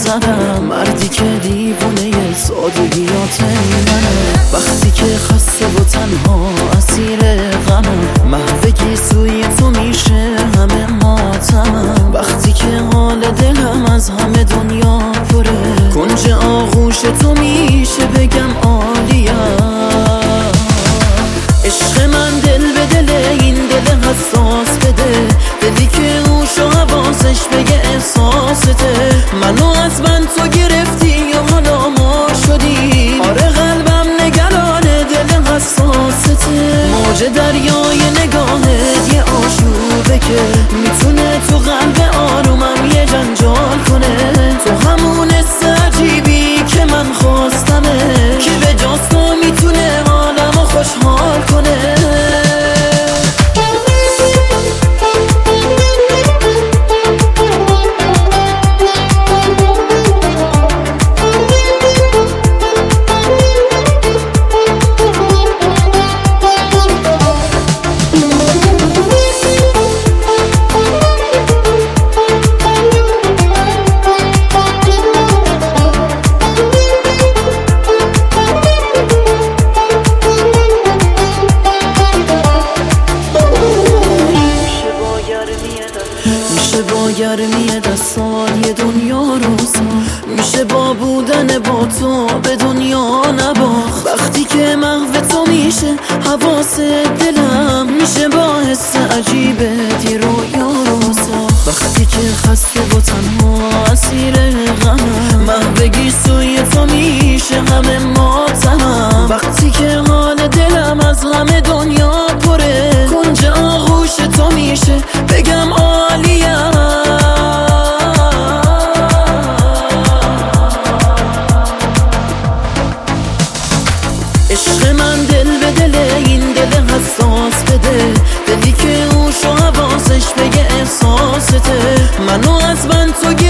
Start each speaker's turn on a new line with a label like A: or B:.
A: زدم، مردی که دیوونه سادگیات منه. وقتی که خسته و تنها اسیر غمم، محو گیسوی تو میشه همه ماتمم. وقتی که حال دلم از همه دنیا پره، کنج آغوش تو میشه بگم عالیم. عشق من دل به دل، این دل حساس بده، دلی که اوش و حواسش بگه احساسته. منو از من تو گرفتی یا حالا ما شدی، آره قلبم نگرانه دل حساسته. موج دریای نگاهت یه آشوبه که میتونه تو قلب آرومم یه جنجال کنه. تو همون حس عجیبی که من خواستمه، که به جاز تو میتونه حالمو خوشحال کنه. میشه با گرمی دستان یه دنیا روزا، میشه با بودن با تو به دنیا نباخت. وقتی که محو تو میشه حواس دلم، میشه با حس عجیبت یه رویا روزا. وقتی که خسته و تنها اسیر غمم، محو گیسوی تو میشه همه ماتمم. وقتی که حال دلم از غم دنیا پره، کنج آغوش تو میشه بگم عالیم. عشق من دل به دل، این دل حساس بده، دلی که اوش و حواسش بگه احساسته. منو از من تو